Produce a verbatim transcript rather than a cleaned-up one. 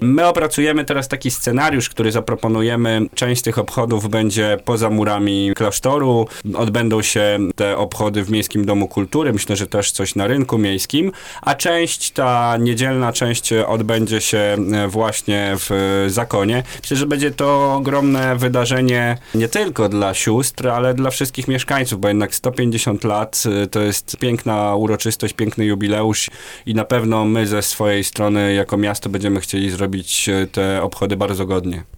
My opracujemy teraz taki scenariusz, który zaproponujemy. Część tych obchodów będzie poza murami klasztoru. Odbędą się te obchody w Miejskim Domu Kultury. Myślę, że też coś na rynku miejskim. A część, ta niedzielna część odbędzie się właśnie w Zakonie. Myślę, że będzie to ogromne wydarzenie nie tylko dla sióstr, ale dla wszystkich mieszkańców, bo jednak sto pięćdziesiąt lat to jest piękna uroczystość, piękny jubileusz i na pewno my ze swojej strony jako miasto będziemy chcieli zrobić te obchody bardzo godnie.